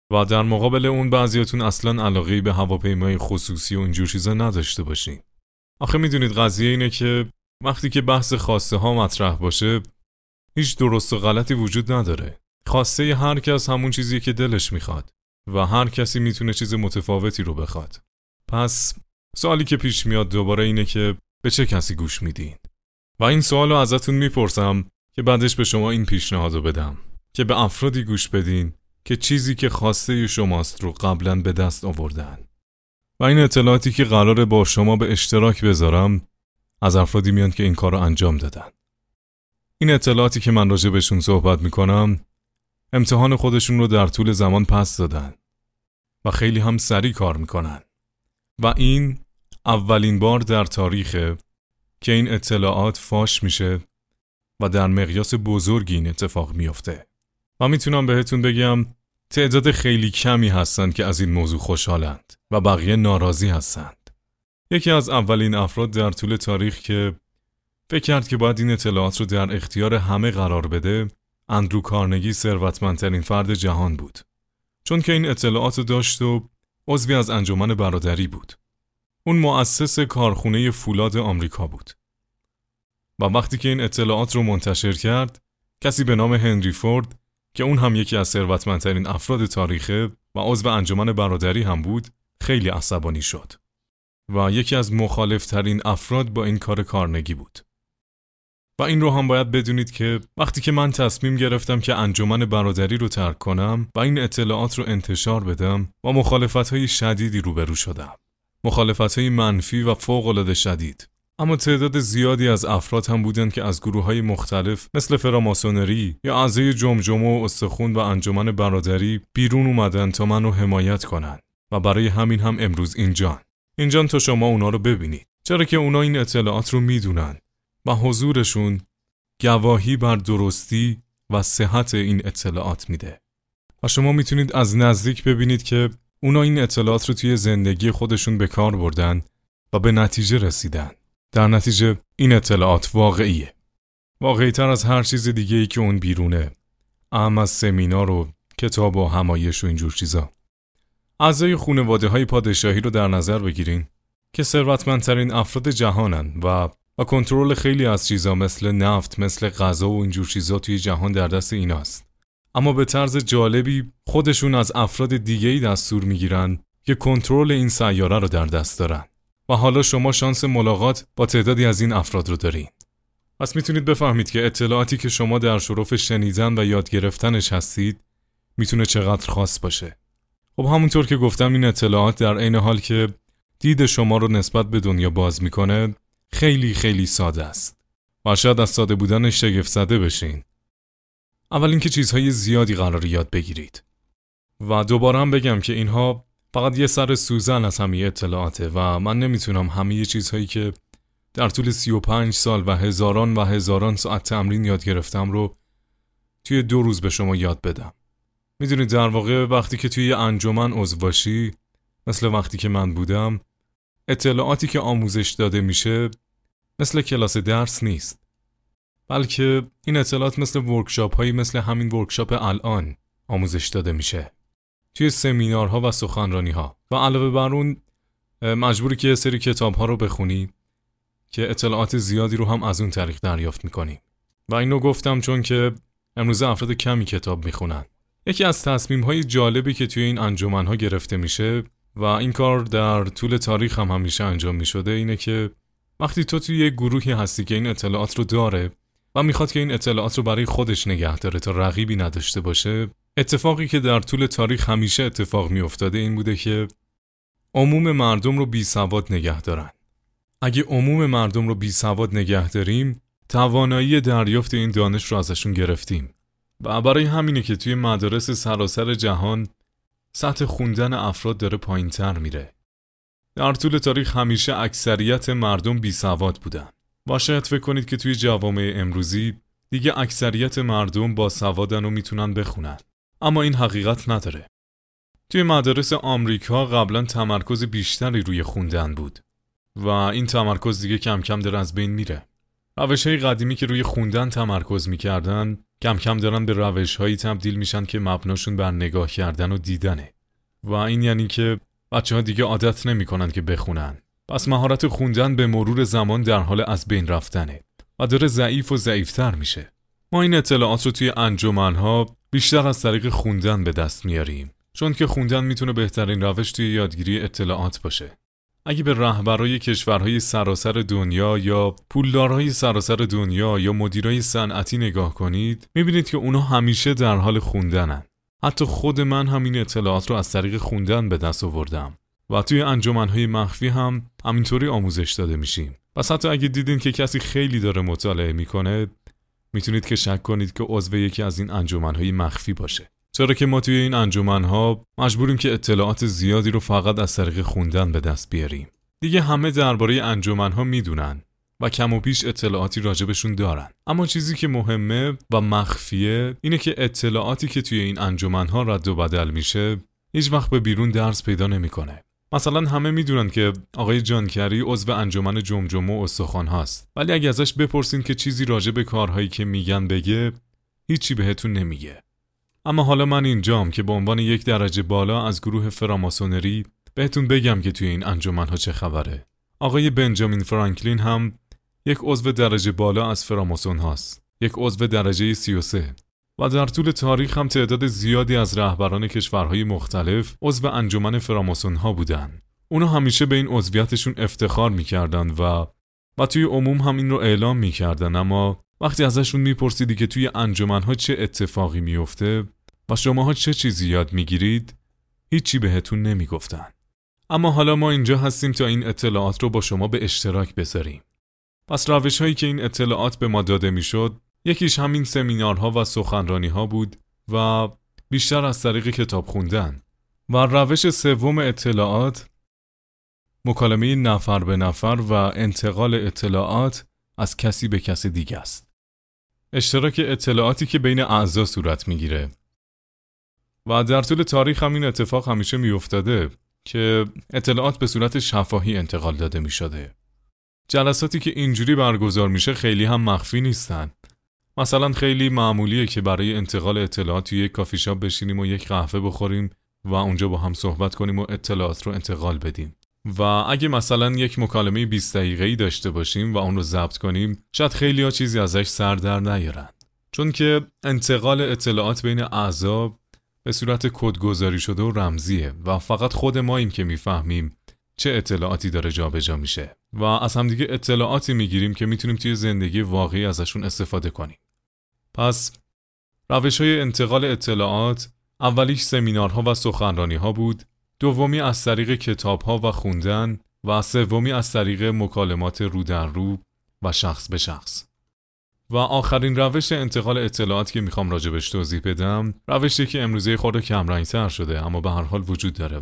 و در مقابل اون بعضیاتون اصلاً علاقه‌ای به هواپیمای خصوصی و اینجور چیزا نداشته باشین. آخه میدونید قضیه اینه که وقتی که بحث خواسته ها مطرح باشه هیچ درست و غلطی وجود نداره. خواسته هر کس همون چیزیه که دلش میخواد و هر کسی میتونه چیز متفاوتی رو بخواد. پس سوالی که پیش میاد دوباره اینه که به چه کسی گوش میدین؟ و این سوالو ازتون میپرسم که بعدش به شما این پیشنهادو بدم که به افرادی گوش بدین که چیزی که خواسته شماست رو قبلا به دست آوردن. و این اطلاعاتی که قراره با شما به اشتراک بذارم از افرادی میان که این کار رو انجام دادن. این اطلاعاتی که من راجع بهشون صحبت میکنم امتحان خودشون رو در طول زمان پس دادن و خیلی هم سریع کار میکنن و این اولین بار در تاریخه که این اطلاعات فاش میشه و در مقیاس بزرگی این اتفاق میفته و میتونم بهتون بگم تعداد خیلی کمی هستند که از این موضوع خوشحالند و بقیه ناراضی هستند. یکی از اولین افراد در طول تاریخ که فکر کرد که باید این اطلاعات رو در اختیار همه قرار بده اندرو کارنگی ثروتمندترین فرد جهان بود، چون که این اطلاعات رو داشت و عضوی از انجمن برادری بود. اون مؤسس کارخونه فولاد آمریکا بود و وقتی که این اطلاعات رو منتشر کرد کسی به نام هنری فورد که اون هم یکی از ثروتمندترین افراد تاریخه و عضو انجمن برادری هم بود خیلی عصبانی شد و یکی از مخالفترین افراد با این کار کارنگی بود. و این رو هم باید بدونید که وقتی که من تصمیم گرفتم که انجمن برادری رو ترک کنم و این اطلاعات رو انتشار بدم با مخالفت‌های شدیدی روبرو شدم. مخالفت‌های منفی و فوق‌العاده شدید. اما تعداد زیادی از افراد هم بودند که از گروه‌های مختلف مثل فراماسونری یا اعضای جمجمه و استخوان و انجمن برادری بیرون اومدن تا منو حمایت کنن و برای همین هم امروز اینجان تا شما اونا رو ببینید، چرا که اونا این اطلاعات رو میدونن و حضورشون گواهی بر درستی و صحت این اطلاعات میده و شما میتونید از نزدیک ببینید که اونا این اطلاعات رو توی زندگی خودشون به کار بردن و به نتیجه رسیدن. در نتیجه این اطلاعات واقعیه، واقعی‌تر از هر چیز دیگه‌ای که اون بیرونه، اهم از سمینار و کتاب و همایش و اینجور چیزا. اعضای خانواده‌های پادشاهی رو در نظر بگیرین که ثروتمندترین افراد جهانن و کنترل خیلی از چیزا مثل نفت، مثل غذا و اینجور چیزا توی جهان در دست ایناست. اما به طرز جالبی خودشون از افراد دیگه‌ای دستور میگیرن که کنترل این سیاره رو در دست دارن. و حالا شما شانس ملاقات با تعدادی از این افراد رو دارین. پس میتونید بفهمید که اطلاعاتی که شما در شرف شنیدن و یاد گرفتنش هستید میتونه چقدر خاص باشه. خب همونطور که گفتم این اطلاعات در عین حال که دید شما رو نسبت به دنیا باز میکنه خیلی خیلی ساده است و شاید از ساده بودنش شگفت زده بشین. اول اینکه چیزهای زیادی قراره یاد بگیرید و دوباره هم بگم که اینها فقط یه سر سوزن از همه اطلاعاته و من نمیتونم همه چیزهایی که در طول 35 سال و هزاران ساعت تمرین یاد گرفتم رو توی 2 روز به شما یاد بدم. میدونید در واقع وقتی که توی انجمن عضو باشی، مثل وقتی که من بودم، اطلاعاتی که آموزش داده میشه مثل کلاس درس نیست، بلکه این اطلاعات مثل ورکشاپ هایی مثل همین ورکشاپ الان آموزش داده میشه توی سمینارها و سخنرانی ها و علاوه بر اون مجبوری که یه سری کتاب ها رو بخونی که اطلاعات زیادی رو هم از اون طریق دریافت میکنی و اینو گفتم چون که امروز افراد کمی کتاب میخونن. یکی از تصمیم های جالبی که توی این انجمن ها گرفته میشه و این کار در طول تاریخ هم همیشه انجام میشده اینه که وقتی تو توی یک گروهی هستی که این اطلاعات رو داره و میخواد که این اطلاعات رو برای خودش نگه داره تا رقیبی نداشته باشه، اتفاقی که در طول تاریخ همیشه اتفاق میافتاده این بوده که عموم مردم رو بی سواد نگه دارن. اگه عموم مردم رو بی سواد نگه داریم، توانایی دریافت این دانش رو ازشون گرفتیم و برای همینه که توی مدارس سراسر جهان سطح خوندن افراد داره پایین‌تر میره. در طول تاریخ همیشه اکثریت مردم بی سواد بودن و شاید فکر کنید که توی جوامع امروزی دیگه اکثریت مردم با سوادن و میتونن بخونن، اما این حقیقت نداره. توی مدارس آمریکا قبلا تمرکز بیشتری روی خوندن بود و این تمرکز دیگه کم کم داره از بین میره. روش‌های قدیمی که روی خوندن تمرکز می‌کردن کم کم دارن به روش‌هایی تبدیل میشن که مبناشون بر نگاه کردن و دیدنه. و این یعنی که بچه‌ها دیگه عادت نمی‌کنن که بخونن. پس مهارت خوندن به مرور زمان در حال از بین رفتنه و داره ضعیف و ضعیف‌تر میشه. ما این اطلاعات رو توی انجمن‌ها بیشتر از طریق خوندن به دست میاریم، چون که خوندن میتونه بهترین روش توی یادگیری اطلاعات باشه. اگه به رهبرای کشورهای سراسر دنیا یا پولدارهای سراسر دنیا یا مدیرای صنعتی نگاه کنید، میبینید که اونا همیشه در حال خوندنن. حتی خود من همین اطلاعات رو از طریق خوندن به دست آوردم و توی انجمن‌های مخفی هم همینطوری آموزش داده میشیم. پس حتی اگه دیدین که کسی خیلی داره مطالعه میکنه، میتونید که شک کنید که عضو یکی از این انجمن‌های مخفی باشه. چرا که ما توی این انجمن‌ها مجبوریم که اطلاعات زیادی رو فقط از طریق خوندن به دست بیاریم. دیگه همه درباره انجمن‌ها میدونن و کم و بیش اطلاعاتی راجبشون دارن. اما چیزی که مهمه و مخفیه اینه که اطلاعاتی که توی این انجمن‌ها رد و بدل میشه هیچ وقت به بیرون درس پیدا نمیکنه. مثلا همه میدونن که آقای جان کری عضو انجمن جمجمه و استخوان هست، ولی اگه ازش بپرسین که چیزی راجع به کارهایی که میگن بگه، هیچی بهتون نمیگه. اما حالا من اینجام که به عنوان یک درجه بالا از گروه فراماسونری بهتون بگم که توی این انجمن‌ها چه خبره. آقای بنجامین فرانکلین هم یک عضو درجه بالا از فراماسون هاست، یک عضو درجه 33 و در طول تاریخ هم تعداد زیادی از رهبران کشورهای مختلف عضو انجمن فراماسون ها بودن. اونا همیشه به این عضویتشون افتخار میکردن و توی عموم هم این رو اعلام میکردن، اما وقتی ازشون میپرسیدی که توی انجمن‌ها چه اتفاقی میفته و شماها چه چیزی یاد میگیرید، هیچی بهتون نمیگفتن. اما حالا ما اینجا هستیم تا این اطلاعات رو با شما به اشتراک بذاریم. پس روش‌هایی که این اطلاعات به ما داده میشد، یکیش همین سمینارها و سخنرانی‌ها بود و بیشتر از طریق کتاب خوندن. و روش سوم اطلاعات، مکالمه نفر به نفر و انتقال اطلاعات از کسی به کسی دیگه است. اشتراک اطلاعاتی که بین اعضا صورت میگیره. و در طول تاریخ همین اتفاق همیشه میافتاده که اطلاعات به صورت شفاهی انتقال داده میشده. جلساتی که اینجوری برگزار میشه خیلی هم مخفی نیستن. مثلا خیلی معمولیه که برای انتقال اطلاعات توی یک کافی شاپ بشینیم و یک قهوه بخوریم و اونجا با هم صحبت کنیم و اطلاعات رو انتقال بدیم. و اگه مثلا یک مکالمه 20 دقیقه‌ای داشته باشیم و اون رو ضبط کنیم، شاید خیلی‌ها چیزی ازش سر در نیارن. چون که انتقال اطلاعات بین اعضا به صورت کدگذاری شده و رمزیه و فقط خود ماییم که میفهمیم چه اطلاعاتی داره جابجا میشه و از همدیگه اطلاعاتی میگیریم که میتونیم توی زندگی واقعی ازشون استفاده کنیم. پس روش‌های انتقال اطلاعات، اولیش سمینارها و سخنرانی‌ها بود، دومی از طریق کتاب‌ها و خوندن و سومی از طریق مکالمات رو در رو و شخص به شخص. و آخرین روش انتقال اطلاعات که میخوام راجبش توضیح بدم، روشی که امروزه خورده کمرنگ‌تر شده اما به هر حال وجود داره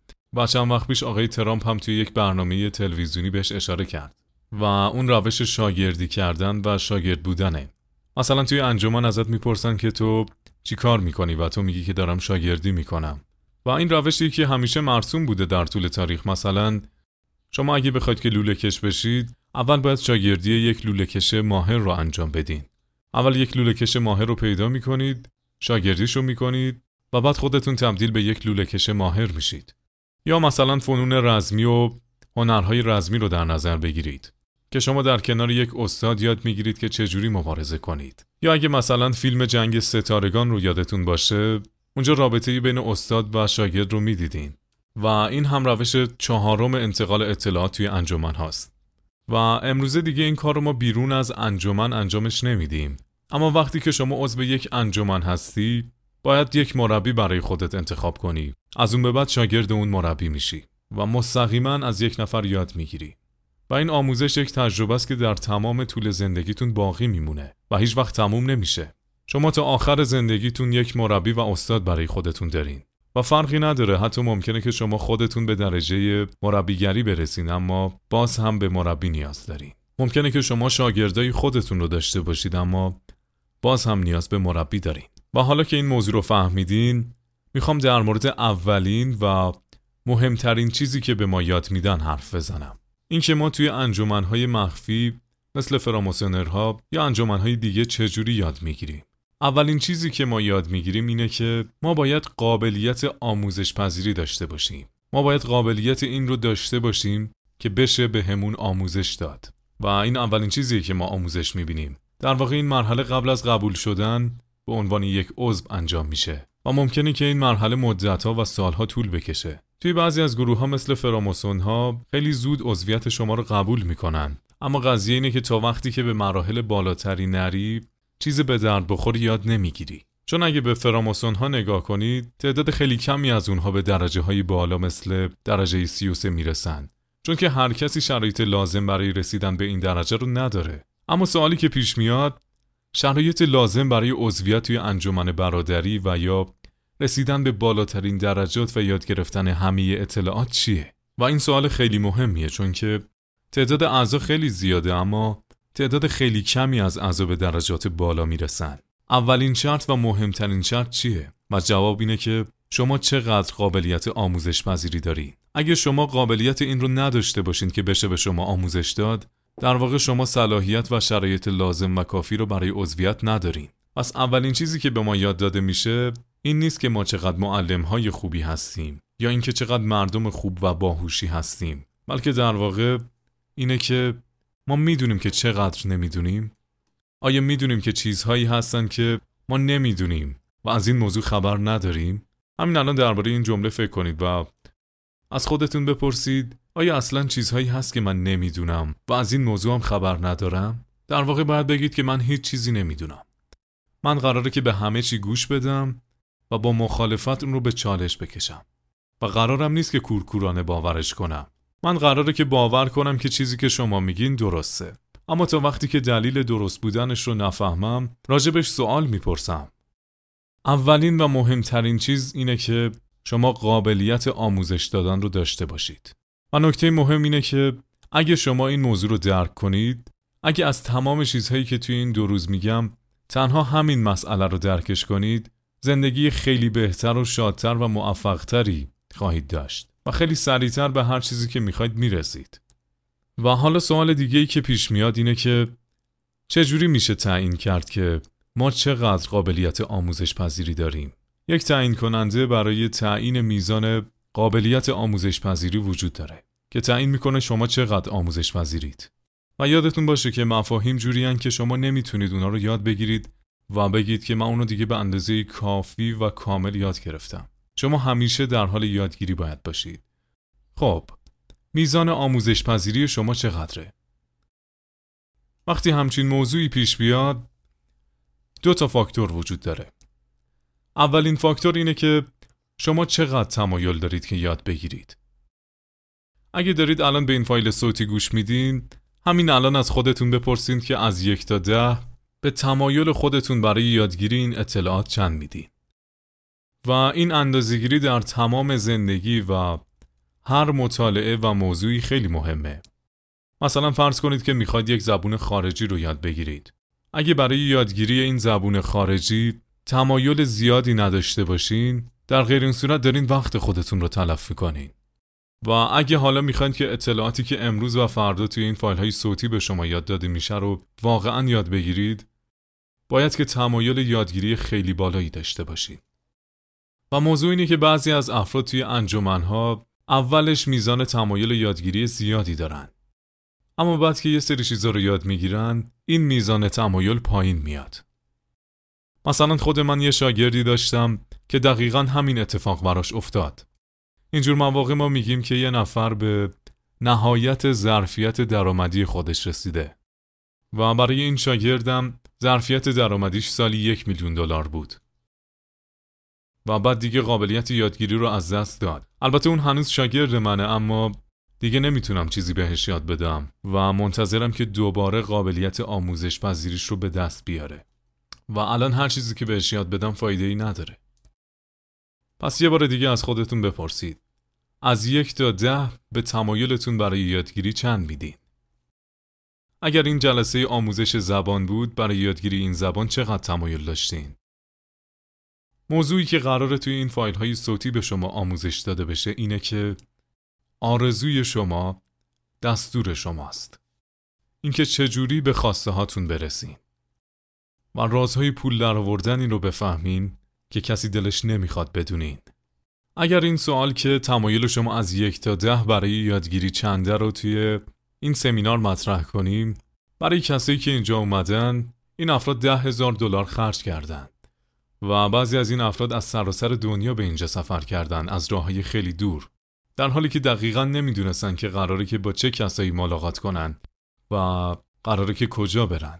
و چند وقت پیش آقای ترامپ هم توی یک برنامه تلویزیونی بهش اشاره کرد و اون روش شاگردی کردن و شاگرد بودنه. مثلا توی انجمن ازت میپرسن که تو چی کار میکنی و تو میگی که دارم شاگردی میکنم و این روشی که همیشه مرسوم بوده در طول تاریخ. مثلا شما اگه بخواید که لوله کش بشید، اول باید شاگردی یک لوله کش ماهر رو انجام بدین. اول یک لوله کش ماهر رو پیدا میکنید، شاگردیشو میکنید و بعد خودتون تبدیل به یک لوله کش ماهر میشید. یا مثلا فنون رزمی و هنرهای رزمی رو در نظر بگیرید که شما در کنار یک استاد یاد میگیرید که چجوری مبارزه کنید. یا اگه مثلا فیلم جنگ ستارگان رو یادتون باشه، اونجا رابطه‌ای بین استاد و شاگرد رو میدیدین و این هم روش چهارم انتقال اطلاعات توی انجمن هاست. و امروزه دیگه این کار رو ما بیرون از انجمن انجامش نمیدیم. اما وقتی که شما عضو یک انجمن هستی، باید یک مربی برای خودت انتخاب کنی. از اون به بعد شاگرد اون مربی میشی و مستقیما از یک نفر یاد میگیری. و این آموزش یک تجربه است که در تمام طول زندگیتون باقی میمونه و هیچ وقت تموم نمیشه. شما تا آخر زندگیتون یک مربی و استاد برای خودتون دارین و فرقی نداره، حتی ممکنه که شما خودتون به درجه مربیگری برسین اما باز هم به مربی نیاز دارین. ممکنه که شما شاگردای خودتون رو داشته باشید اما باز هم نیاز به مربی دارین. و حالا که این موضوع رو فهمیدین، میخوام در مورد اولین و مهمترین چیزی که به ما یاد میدن حرف بزنم. این که ما توی انجمن‌های مخفی مثل فراماسونرها یا انجمنهای دیگه چجوری یاد میگیریم؟ اولین چیزی که ما یاد میگیریم اینه که ما باید قابلیت آموزش پذیری داشته باشیم. ما باید قابلیت این رو داشته باشیم که بشه بهمون آموزش داد. و این اولین چیزیه که ما آموزش میبینیم. در واقع این مرحله قبل از قبول شدن به عنوان یک عضو انجام میشه و ممکنه که این مرحله مدت‌ها و سالها طول بکشه. توی بعضی از گروه‌ها مثل فراماسون‌ها خیلی زود عضویت شما رو قبول میکنن. اما قضیه اینه که تا وقتی که به مراحل بالاتری نری، چیز به درد بخوری یاد نمیگیری. چون اگه به فراماسون‌ها نگاه کنید، تعداد خیلی کمی از اونها به درجه‌های بالا مثل درجه 33 میرسن. چون که هر کسی شرایط لازم برای رسیدن به این درجه رو نداره. اما سوالی که پیش میاد، شرایط لازم برای عضویت توی انجمن برادری و یا رسیدن به بالاترین درجات و یاد گرفتن همه اطلاعات چیه؟ و این سوال خیلی مهمیه، چون که تعداد اعضا خیلی زیاده اما تعداد خیلی کمی از اعضا به درجات بالا میرسن. اولین شرط و مهمترین شرط چیه؟ و جواب اینه که شما چقدر قابلیت آموزش پذیری دارید. اگه شما قابلیت این رو نداشته باشین که بشه به شما آموزش داد، در واقع شما صلاحیت و شرایط لازم و کافی رو برای عضویت ندارین. پس اولین چیزی که به ما یاد داده میشه این نیست که ما چقدر معلم‌های خوبی هستیم یا اینکه چقدر مردم خوب و باهوشی هستیم، بلکه در واقع اینه که ما میدونیم که چقدر نمیدونیم. آیا میدونیم که چیزهایی هستن که ما نمیدونیم و از این موضوع خبر نداریم؟ همین الان درباره این جمله فکر کنید و از خودتون بپرسید آیا اصلا چیزهایی هست که من نمیدونم و از این موضوع هم خبر ندارم؟ در واقع باید بگید که من هیچ چیزی نمیدونم. من قراره که به همه چی گوش بدم و با مخالفت اون رو به چالش بکشم. و قرارم نیست که کورکورانه باورش کنم. من قراره که باور کنم که چیزی که شما میگین درسته. اما تا وقتی که دلیل درست بودنش رو نفهمم، راجبش سوال میپرسم. اولین و مهمترین چیز اینه که شما قابلیت آموزش دادن رو داشته باشید. و نکته مهم اینه که اگه شما این موضوع رو درک کنید، اگه از تمام چیزهایی که توی این 2 روز میگم تنها همین مسئله رو درکش کنید، زندگی خیلی بهتر و شادتر و موفقتری خواهید داشت و خیلی سریعتر به هر چیزی که میخواید میرسید. و حالا سوال دیگه‌ای که پیش میاد اینه که چجوری میشه تعیین کرد که ما چقدر قابلیت آموزش پذیری داریم؟ یک تعیین کننده برای تعیین میزان قابلیت آموزش پذیری وجود داره که تعیین میکنه شما چقدر آموزش پذیرید. و یادتون باشه که مفاهیم جوریان که شما نمیتونید اونا رو یاد بگیرید و بگید که من اونو دیگه به اندازه کافی و کامل یاد گرفتم. شما همیشه در حال یادگیری باید باشید. خب، میزان آموزش پذیری شما چقدره؟ وقتی همچین موضوعی پیش بیاد، 2 تا فاکتور وجود داره. اولین فاکتور اینه که شما چقدر تمایل دارید که یاد بگیرید. اگه دارید الان به این فایل صوتی گوش میدین، همین الان از خودتون بپرسین که از 1 تا 10 به تمایل خودتون برای یادگیری این اطلاعات چند میدین. و این اندازه‌گیری در تمام زندگی و هر مطالعه و موضوعی خیلی مهمه. مثلا فرض کنید که میخواید یک زبون خارجی رو یاد بگیرید. اگه برای یادگیری این زبون خارجی تمایل زیادی نداشته باشین، در غیر این صورت دارین وقت خودتون رو تلف میکنین. و اگه حالا میخواین که اطلاعاتی که امروز و فردا توی این فایل های صوتی به شما یاد داده میشه رو واقعا یاد بگیرید، باید که تمایل یادگیری خیلی بالایی داشته باشین. و موضوع اینه که بعضی از افراد توی انجمنها اولش میزان تمایل یادگیری زیادی دارن. اما بعد که یه سری چیزا رو یاد میگیرن، این میزان تمایل پایین میاد. مثلا خود من یه شاگردی داشتم که دقیقاً همین اتفاق براش افتاد. اینجور مواقع ما میگیم که یه نفر به نهایت ظرفیت درآمدی خودش رسیده. و برای این شاگردم ظرفیت درآمدیش سالی $1,000,000 بود. و بعد دیگه قابلیت یادگیری رو از دست داد. البته اون هنوز شاگرد منه، اما دیگه نمیتونم چیزی بهش یاد بدم و منتظرم که دوباره قابلیت آموزش پذیریش رو به دست بیاره. و الان هر چیزی که بهش یاد بدم فایده‌ای نداره. پس یه بار دیگه از خودتون بپرسید. از 1 تا 10 به تمایلتون برای یادگیری چند میدین؟ اگر این جلسه آموزش زبان بود، برای یادگیری این زبان چقدر تمایل داشتین؟ موضوعی که قراره توی این فایل های صوتی به شما آموزش داده بشه اینه که آرزوی شما دستور شماست. اینکه چجوری به خواسته هاتون برسین. و رازهای پول درآوردن این رو بفهمین که کسی دلش نمیخواد بدونین. اگر این سوال که تمایل شما از 1 تا 10 برای یادگیری چنده رو توی این سمینار مطرح کنیم، برای کسایی که اینجا اومدن، این افراد $10,000 خرج کردن و بعضی از این افراد از سراسر دنیا به اینجا سفر کردن، از راههای خیلی دور، در حالی که دقیقاً نمیدونستن که قراره که با چه کسایی ملاقات کنن و قراره که کجا برن.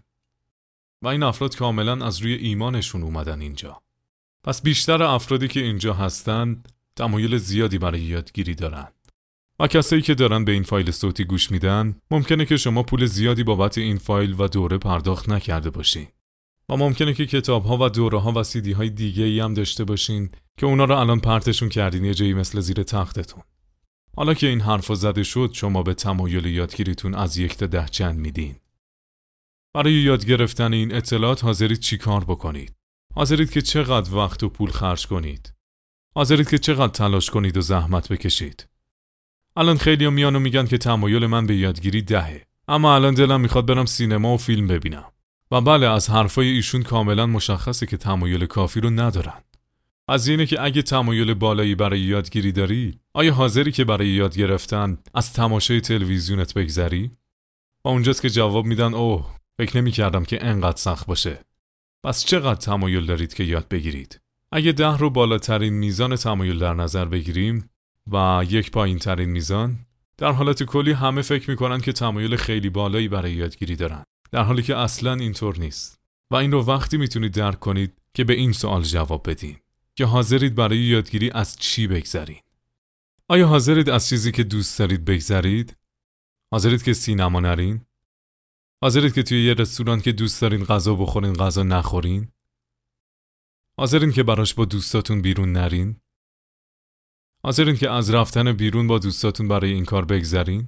و این افراد کاملاً از روی ایمانشون اومدن اینجا. پس بیشتر افرادی که اینجا هستن تمایل زیادی برای یادگیری دارن. و کسایی که دارن به این فایل صوتی گوش میدن، ممکنه که شما پول زیادی بابت این فایل و دوره پرداخت نکرده باشین. و ممکنه که کتاب‌ها و دوره‌ها و سیدی‌های دیگه‌ای هم داشته باشین که اونا رو الان پرتشون کردین یه جایی مثل زیر تختتون. حالا که این حرفا زده شد، شما به تمایل یادگیریتون از 1 تا 10 چند میدین؟ برای یاد گرفتن این اطلاعات حاضرید چی کار بکنید؟ حاضرید که چقدر وقت و پول خرج کنید؟ حاضرید که چقدر تلاش کنید و زحمت بکشید؟ الان خیلی‌ها میان و میگن که تمایل من به یادگیری 10، اما الان دلم میخواد برم سینما و فیلم ببینم. و بله، از حرفای ایشون کاملا مشخصه که تمایل کافی رو ندارن. از اینه که اگه تمایل بالایی برای یادگیری داری، آیا حاضری که برای یاد گرفتن از تماشای تلویزیونت بگذری؟ و اونجاست که جواب میدن اوه، فکر نمی‌کردم که انقدر سخت باشه. پس چقدر تمایل دارید که یاد بگیرید؟ اگه 10 رو بالاترین میزان تمایل در نظر بگیریم و 1 پایین‌ترین میزان، در حالت کلی همه فکر میکنن که تمایل خیلی بالایی برای یادگیری دارن، در حالی که اصلاً اینطور نیست. و این رو وقتی میتونید درک کنید که به این سوال جواب بدین که حاضرید برای یادگیری از چی بگذرین؟ آیا حاضرید از چیزی که دوست دارید بگذرید؟ حاضرید که سینما نرین؟ حاضرید که توی یه رستوران که دوست دارین غذا بخورین غذا نخورین؟ حاضرین که براش با دوستاتون بیرون نرین؟ حاضرین که از رفتن بیرون با دوستاتون برای این کار بگذرین؟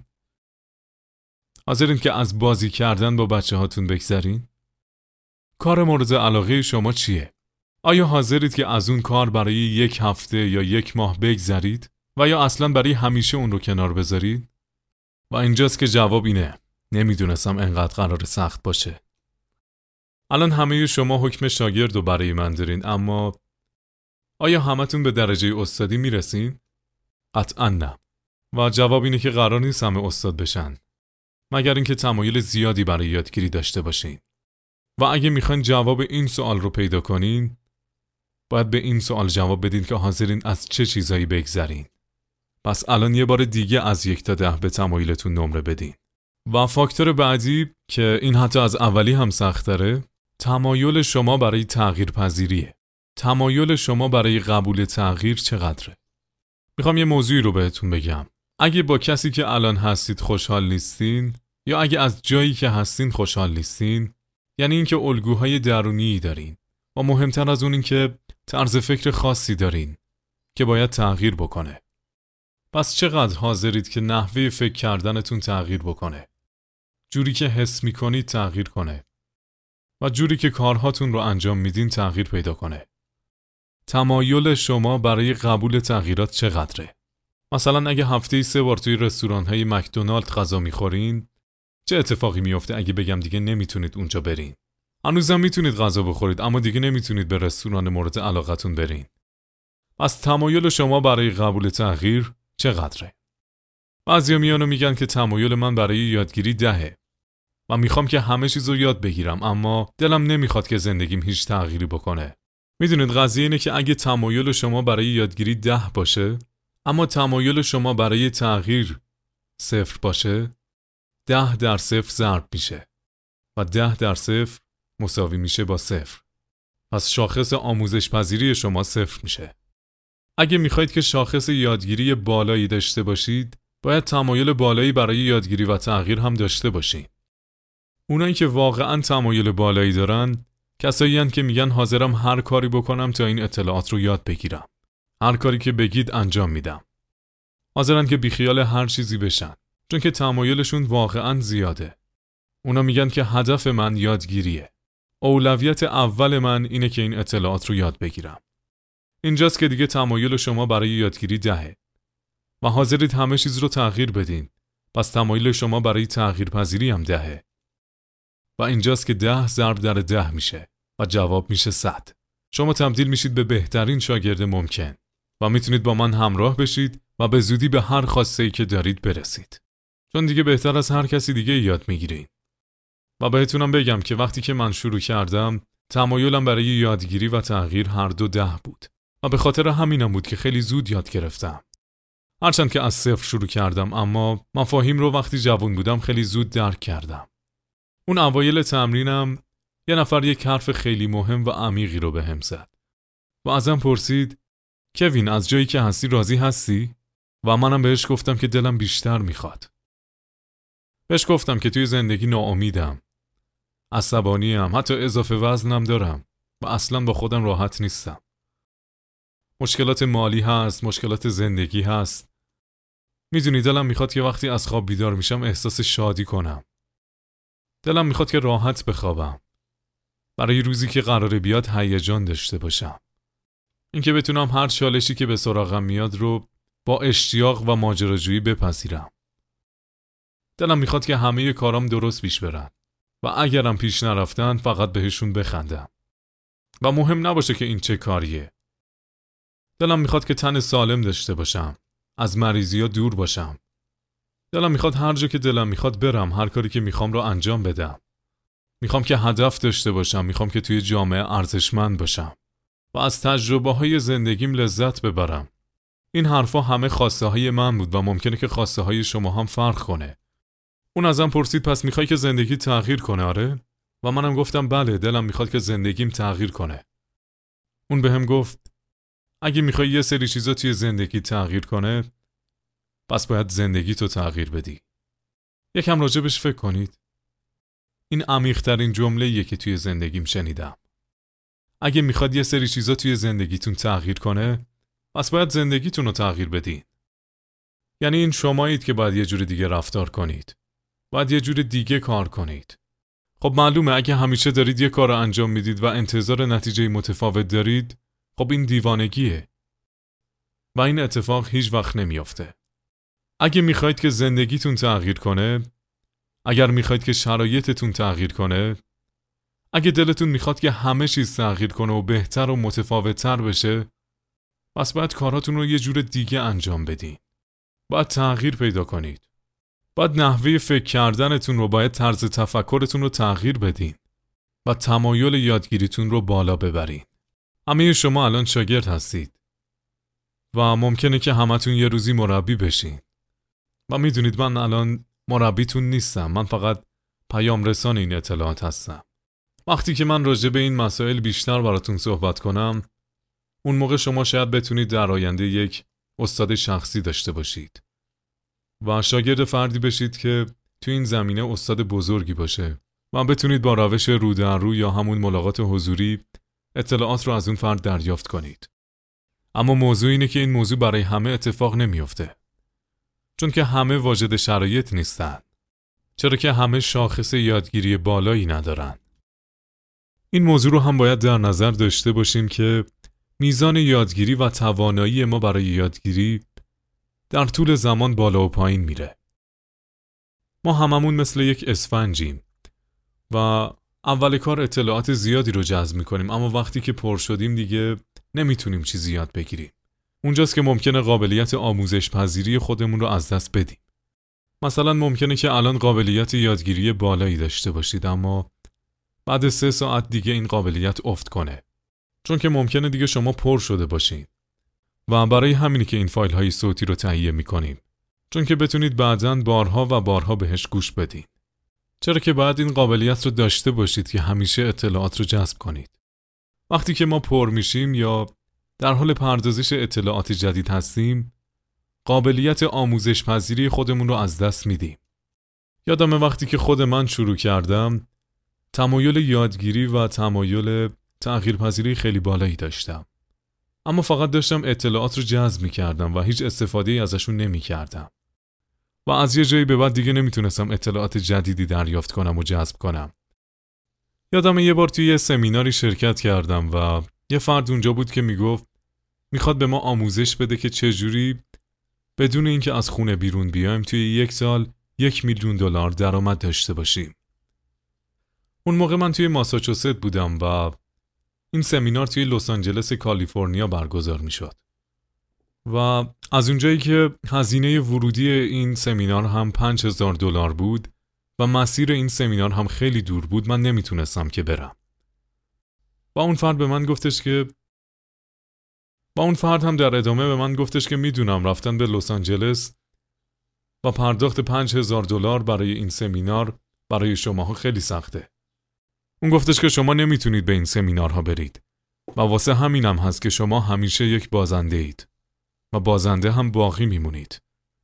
حاضرین که از بازی کردن با بچه هاتون بگذرین؟ کار مورد علاقه شما چیه؟ آیا حاضرید که از اون کار برای 1 هفته یا 1 ماه بگذرید و یا اصلا برای همیشه اون رو کنار بذارید؟ و اینجاست که جواب اینه. نمیدونستم انقدر قرار سخت باشه. الان همه شما حکم شاگرد رو برای من دارین، اما آیا همتون به درجه استادی میرسین؟ قطعاً نه. و جواب اینه که قرار نیست همه استاد بشن، مگر اینکه تمایل زیادی برای یادگیری داشته باشین. و اگه میخواین جواب این سوال رو پیدا کنین، باید به این سوال جواب بدین که حاضرین از چه چیزایی بگذرین. پس الان یه بار دیگه از 1 تا 10 به تمایلتون نمره بدین. و فاکتور بعدی که این حتی از اولی هم سخت‌تره، تمایل شما برای تغییر پذیریه. تمایل شما برای قبول تغییر چقدره؟ میخوام یه موضوعی رو بهتون بگم. اگه با کسی که الان هستید خوشحال نیستین، یا اگه از جایی که هستین خوشحال نیستین، یعنی اینکه الگوهای درونی دارین و مهمتر از اون این که طرز فکر خاصی دارین که باید تغییر بکنه. پس چقدر حاضرید که نحوه فکر کردنتون تغییر بکنه؟ جوری که حس میکنید تغییر کنه و جوری که کارهاتون رو انجام میدین تغییر پیدا کنه. تمایل شما برای قبول تغییرات چقدره؟ مثلا اگه هفته‌ای 3 بار توی رستوران‌های مکدونالد غذا میخورین، چه اتفاقی میفته اگه بگم دیگه نمیتونید اونجا برین؟ هنوزم میتونید غذا بخورید، اما دیگه نمیتونید به رستوران مورد علاقتون برین. پس تمایل شما برای قبول تغییر چقدره؟ بعضیا میان و میگن که تمایل من برای یادگیری 10 و میخوام که همه چیز رو یاد بگیرم، اما دلم نمیخواد که زندگیم هیچ تغییری بکنه. میدونید قضیه اینه که اگه تمایل شما برای یادگیری 10 باشه، اما تمایل شما برای تغییر 0 باشه، 10 در 0 ضرب میشه و 10 در 0 مساوی میشه با 0. پس شاخص آموزش پذیری شما 0 میشه. اگه میخواید که شاخص یادگیری بالایی داشته باشید، باید تمایل بالایی برای یادگیری و تغییر هم داشته باشید. اونایی که واقعاً تمایل بالایی دارن، کسایی هستند که میگن حاضرم هر کاری بکنم تا این اطلاعات رو یاد بگیرم. هر کاری که بگید انجام میدم. حاضرن که بیخیال هر چیزی بشن، چون که تمایلشون واقعاً زیاده. اونا میگن که هدف من یادگیریه. اولویت اول من اینه که این اطلاعات رو یاد بگیرم. اینجاست که دیگه تمایل شما برای یادگیری 10 و حاضرید همه چیز رو تغییر بدین. پس تمایل شما برای تغییر پذیری هم 10. و اینجاست که 10 ضرب در 10 میشه و جواب میشه 100. شما تبدیل میشید به بهترین شاگرد ممکن و میتونید با من همراه بشید و به زودی به هر خواسته‌ای که دارید برسید. چون دیگه بهتر از هر کسی دیگه یاد میگیرین. و بهتونم بگم که وقتی که من شروع کردم تمایلم برای یادگیری و تغییر هر دو 10 بود و به خاطر همینم بود که خیلی زود یاد گرفتم. هرچند که از صفر شروع کردم اما مفاهیم رو وقتی جوان بودم خیلی زود درک کردم. اون اوایل تمرینم یه نفر یک حرف خیلی مهم و عمیقی رو بهم زد و ازم پرسید کوین از جایی که هستی راضی هستی؟ و منم بهش گفتم که دلم بیشتر میخواد. بهش گفتم که توی زندگی ناامیدم، عصبانیم، حتی اضافه وزنم دارم و اصلا با خودم راحت نیستم. مشکلات مالی هست، مشکلات زندگی هست. میدونی دلم میخواد که وقتی از خواب بیدار میشم احساس شادی کنم. دلم میخواد که راحت بخوابم. برای روزی که قراره بیاد هیجان داشته باشم. اینکه بتونم هر چالشی که به سراغم میاد رو با اشتیاق و ماجراجویی بپذیرم. دلم میخواد که همه کارام درست پیش برن و اگرم پیش نرفتن فقط بهشون بخندم. و مهم نباشه که این چه کاریه. دلم میخواد که تن سالم داشته باشم. از مریضی‌ها دور باشم. دلم میخواد هر جا که دلم میخواد برم، هر کاری که میخوام رو انجام بدم. میخوام که هدف داشته باشم، میخوام که توی جامعه ارزشمند باشم و از تجربه‌های زندگیم لذت ببرم. این حرفا همه خواسته های من بود و ممکنه که خواسته های شما هم فرق کنه. اون ازم پرسید پس میخوای که زندگی تغییر کنه آره؟ و منم گفتم بله، دلم میخواد که زندگیم تغییر کنه. اون بهم گفت اگه میخوای یه سری چیزا توی زندگی تغییر کنه پس باید زندگی تو تغییر بدی. یکم راجبش فکر کنید. این عمیق‌ترین جمله‌ایه که توی زندگیم شنیدم. اگه میخواد یه سری چیزا توی زندگیتون تغییر کنه پس باید زندگیتون رو تغییر بدین. یعنی این شمایید که باید یه جور دیگه رفتار کنید. باید یه جور دیگه کار کنید. خب معلومه اگه همیشه دارید یه کار رو انجام میدید و انتظار نتیجه متفاوت دارید، خب این دیوانگیه. و این اتفاق هیچ وقت نمیافته. اگه میخواید که زندگیتون تغییر کنه، اگر میخواید که شرایطتون تغییر کنه، اگه دلتون میخواد که همه چیز تغییر کنه و بهتر و متفاوت‌تر بشه، پس باید کاراتون رو یه جور دیگه انجام بدین. باید تغییر پیدا کنید. باید نحوه فکر کردنتون رو، باید طرز تفکرتون رو تغییر بدین و تمایل یادگیریتون رو بالا ببرین. همه شما الان شاگرد هستید و ممکنه که همتون یه روزی مربی بشین. و میدونید من الان مربیتون نیستم، من فقط پیام رسان این اطلاعات هستم. وقتی که من راجع به این مسائل بیشتر براتون صحبت کنم، اون موقع شما شاید بتونید در آینده یک استاد شخصی داشته باشید و شاگرد فردی بشید که تو این زمینه استاد بزرگی باشه و بتونید با روش رو در رو یا همون ملاقات حضوری اطلاعات رو از اون فرد دریافت کنید. اما موضوع اینه که این موضوع برای همه اتفاق نمیفته. چون که همه واجد شرایط نیستن. چرا که همه شاخص یادگیری بالایی ندارن. این موضوع رو هم باید در نظر داشته باشیم که میزان یادگیری و توانایی ما برای یادگیری در طول زمان بالا و پایین میره. ما هممون مثل یک اسفنجیم و اول کار اطلاعات زیادی رو جذب میکنیم، اما وقتی که پر شدیم دیگه نمیتونیم چیزی یاد بگیریم. اونجاست که ممکنه قابلیت آموزش پذیری خودمون رو از دست بدیم. مثلا ممکنه که الان قابلیت یادگیری بالایی داشته باشید اما بعد 3 ساعت دیگه این قابلیت افت کنه. چون که ممکنه دیگه شما پر شده باشین. و برای همینی که این فایل های صوتی رو تهیه میکنیم. چون که بتونید بعداً بارها و بارها بهش گوش بدین. چرا که باید این قابلیت رو داشته باشید که همیشه اطلاعات رو جذب کنید. وقتی که ما پر میشیم یا در حال پردازش اطلاعات جدید هستیم، قابلیت آموزش پذیری خودمون رو از دست میدیم. یادمه وقتی که خود من شروع کردم، تمایل یادگیری و تمایل تغییر پذیری خیلی بالایی داشتم. اما فقط داشتم اطلاعات رو جذب می‌کردم و هیچ استفاده‌ای ازشون نمی‌کردم. و از یه جایی به بعد دیگه نمیتونستم اطلاعات جدیدی دریافت کنم و جذب کنم. یادمه یه بار توی یه سمیناری شرکت کردم و یه فرد اونجا بود که میگفت میخواد به ما آموزش بده که چجوری بدون اینکه از خونه بیرون بیایم توی 1 سال $1,000,000 درآمد داشته باشیم. اون موقع من توی ماساچوست بودم و این سمینار توی لس آنجلس کالیفرنیا برگزار میشد. و از اونجایی که هزینه ورودی این سمینار هم $5,000 بود و مسیر این سمینار هم خیلی دور بود، من نمیتونستم که برم. و اون فرد هم در ادامه به من گفتش که میدونم رفتن به لس آنجلس و پرداخت $5,000 برای این سمینار برای شماها خیلی سخته. اون گفتش که شما نمیتونید به این سمینارها برید و واسه همینم هست که شما همیشه یک بازنده اید و بازنده هم باقی میمونید.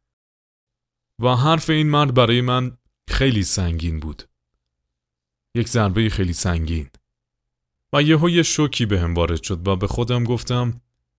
و حرف این مرد برای من خیلی سنگین بود. یک ضربه خیلی سنگین. و یه شوکی بهم وارد شد و به خودم گفتم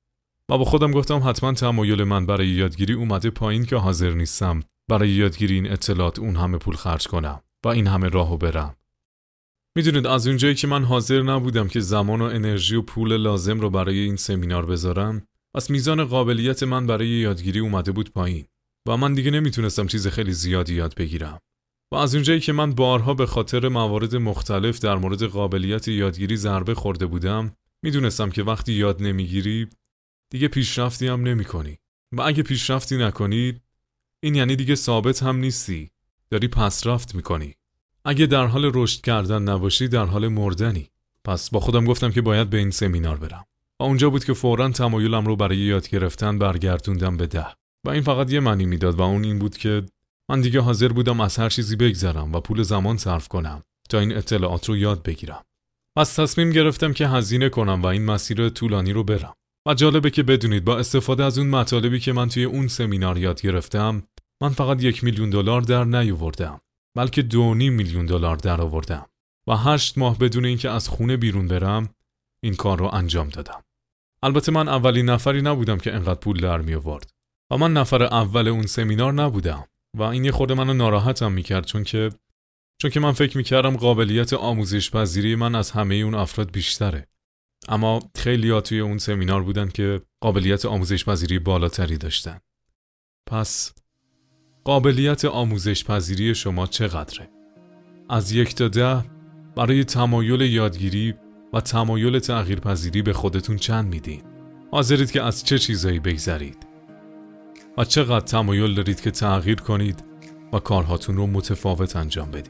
حتما تمایل من برای یادگیری اومده پایین که حاضر نیستم برای یادگیری این اطلاعات اون همه پول خرج کنم و این همه راهو برم. میدونید از اونجایی که من حاضر نبودم که زمان و انرژی و پول لازم رو برای این سمینار بذارم، پس میزان قابلیت من برای یادگیری اومده بود پایین و من دیگه نمیتونستم چیز خیلی زیادی یاد بگیرم. و از اونجایی که من بارها به خاطر موارد مختلف در مورد قابلیت یادگیری ضربه خورده بودم، میدونستم که وقتی یاد نمیگیری دیگه پیشرفتی هم نمی‌کنی. و اگه پیشرفتی نکنی، این یعنی دیگه ثابت هم نیستی، داری پسرفت میکنی. اگه در حال رشد کردن نباشی، در حال مردنی. پس با خودم گفتم که باید به این سمینار برم. و اونجا بود که فوراً تمایلم رو برای یاد گرفتن برگردوندم به 10. و این فقط یه معنی میداد و اون این بود که من دیگه حاضر بودم از هر چیزی بگذرم و پول زمان صرف کنم تا این اطلاعات رو یاد بگیرم. پس تصمیم گرفتم که هزینه کنم و این مسیر طولانی رو برم. و جالبه که بدونید با استفاده از اون مطالبی که من توی اون سمینار یاد گرفتم، من فقط $1,000,000 در نیاوردم، بلکه $2,500,000 در آوردم و 8 ماه بدون اینکه از خونه بیرون برم این کار رو انجام دادم. البته من اولین نفری نبودم که انقدر پول در می آورد و من نفر اول اون سمینار نبودم و این یه خورده منو ناراحتم میکرد چون که من فکر میکردم قابلیت آموزش پذیری من از همه اون افراد بیشتره. اما خیلی‌ها توی اون سمینار بودن که قابلیت آموزش پذیری بالاتری داشتن. پس قابلیت آموزش پذیری شما چقدره؟ از 1 تا 10 برای تمایل یادگیری و تمایل تغییر پذیری به خودتون چند میدین؟ حاضرید که از چه چیزایی بگذرید؟ و چقدر تمایل دارید که تغییر کنید و کارهاتون رو متفاوت انجام بدید؟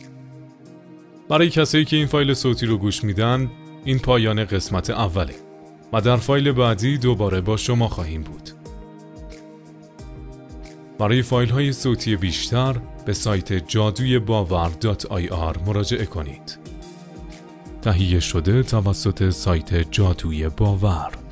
برای کسایی که این فایل صوتی رو گوش میدن، این پایان قسمت اوله و در فایل بعدی دوباره با شما خواهیم بود. برای فایل های صوتی بیشتر به سایت جادویباور.ir مراجعه کنید. تهیه شده توسط سایت جادوی باور.